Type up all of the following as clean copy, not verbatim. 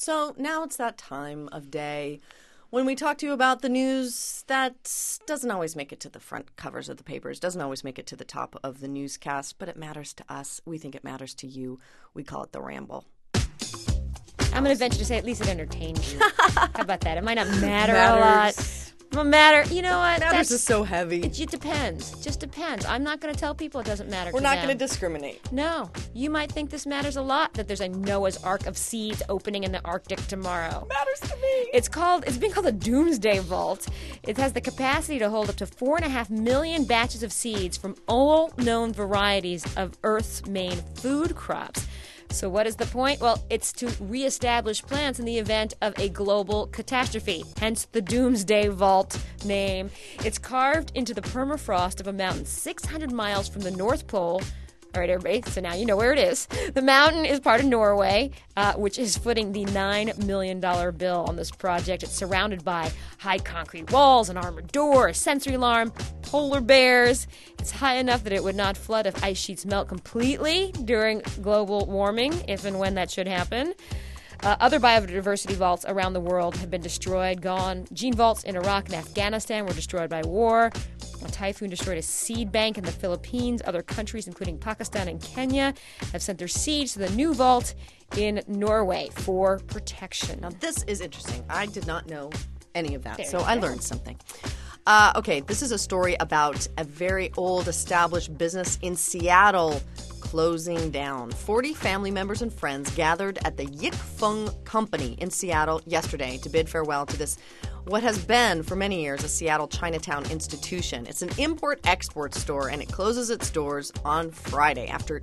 So now it's that time of day when we talk to you about the news that doesn't always make it to the front covers of the papers, doesn't always make it to the top of the newscast, but it matters to us. We think it matters to you. We call it The Ramble. I'm going to venture to say at least it entertains you. How about that? It might not matter a lot. It won't matter. You know what? Matters is so heavy. It depends. It just depends. I'm not going to tell people it doesn't matter to We're them. not going to discriminate. No. You might think this matters a lot, that there's a Noah's Ark of seeds opening in the Arctic tomorrow. Matters to me. It's being called a Doomsday Vault. It has the capacity to hold up to 4.5 million batches of seeds from all known varieties of Earth's main food crops. So what is the point? Well, it's to reestablish plants in the event of a global catastrophe, hence the Doomsday Vault name. It's carved into the permafrost of a mountain 600 miles from the North Pole. All right, everybody, so now you know where it is. The mountain is part of Norway, which is footing the $9 million bill on this project. It's surrounded by high concrete walls, an armored door, a sensory alarm, polar bears. It's high enough that it would not flood if ice sheets melt completely during global warming, if and when that should happen. Other biodiversity vaults around the world have been destroyed, gone. Gene vaults in Iraq and Afghanistan were destroyed by war. A typhoon destroyed a seed bank in the Philippines. Other countries, including Pakistan and Kenya, have sent their seeds to the new vault in Norway for protection. Now, this is interesting. I did not know any of that, There so you I go. learned something. Okay, this is a story about a very old established business in Seattle closing down. 40 family members and friends gathered at the Yik Fung Company in Seattle yesterday to bid farewell to this, what has been for many years, a Seattle Chinatown institution. It's an import-export store, and it closes its doors on Friday after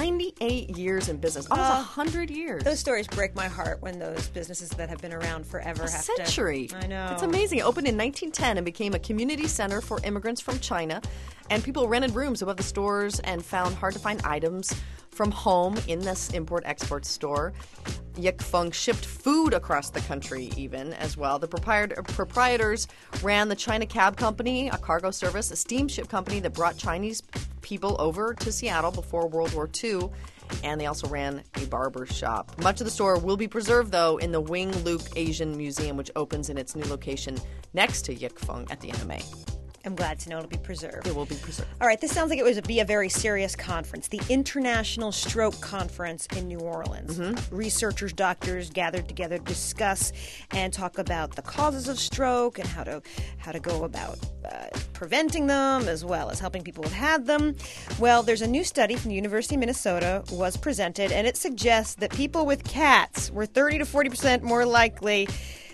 98 years in business, almost 100 years. Those stories break my heart when those businesses that have been around forever A have century. to... I know. It's amazing. It opened in 1910 and became a community center for immigrants from China. And people rented rooms above the stores and found hard-to-find items from home in this import-export store. Yik Fung shipped food across the country even as well. The proprietors ran the China Cab Company, a cargo service, a steamship company that brought Chinese people over to Seattle before World War II. And they also ran a barber shop. Much of the store will be preserved, though, in the Wing Luk Asian Museum, which opens in its new location next to Yik Fung at the NMA. I'm glad to know it'll be preserved. It will be preserved. All right, this sounds like it would be a very serious conference, the International Stroke Conference in New Orleans. Researchers, doctors gathered together to discuss and talk about the causes of stroke and how to go about preventing them, as well as helping people who've had them. Well, there's a new study from the University of Minnesota was presented, and it suggests that people with cats were 30 to 40% more likely,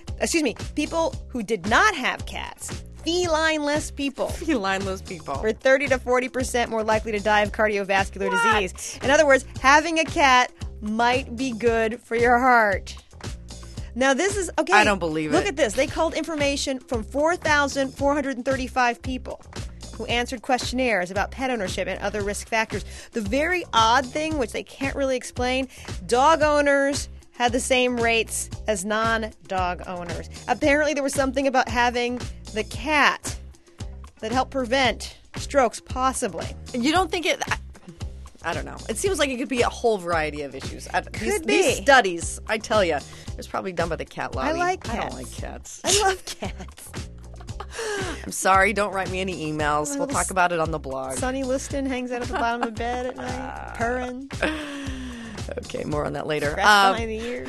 people who did not have cats, feline-less people, Felineless people. were 30 to 40% more likely to die of cardiovascular disease. In other words, having a cat might be good for your heart. Now, this is, okay. I don't believe Look it. at this. They culled information from 4,435 people who answered questionnaires about pet ownership and other risk factors. The very odd thing, which they can't really explain, dog owners had the same rates as non-dog owners. Apparently, there was something about having the cat that helped prevent strokes, possibly. You don't think it... I don't know. It seems like it could be a whole variety of issues. Could be. These studies, I tell you, it's probably done by the cat lobby. I like I don't cats. like cats. I love cats. I'm sorry. Don't write me any emails. We'll little talk about it on the blog. Sonny Liston hangs out at the bottom of the bed at night, purring, Okay, more on that later. scratch behind the ears.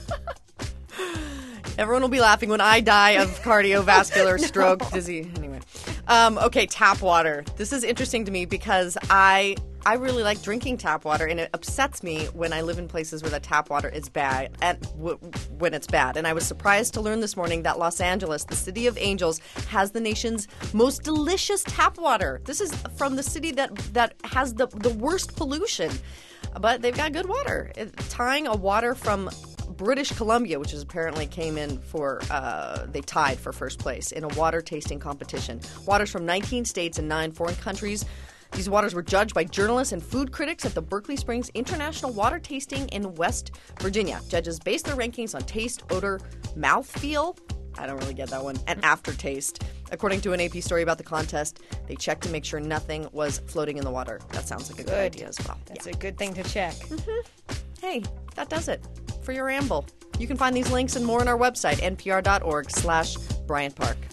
Everyone will be laughing when I die of cardiovascular stroke disease. Anyway. Okay, tap water. This is interesting to me because I really like drinking tap water, and it upsets me when I live in places where the tap water is bad, and when it's bad. And I was surprised to learn this morning that Los Angeles, the city of angels, has the nation's most delicious tap water. This is from the city that has the worst pollution, but they've got good water. Tying a water from British Columbia, which is apparently came in for, they tied for first place in a water tasting competition. Waters from 19 states and 9 foreign countries. These waters were judged by journalists and food critics at the Berkeley Springs International Water Tasting in West Virginia. Judges based their rankings on taste, odor, mouthfeel. I don't really get that one. And aftertaste. According to an AP story about the contest, they checked to make sure nothing was floating in the water. That sounds like a good idea as well. That's a good thing to check. Hey, that does it for your ramble. You can find these links and more on our website, npr.org/Bryant Park.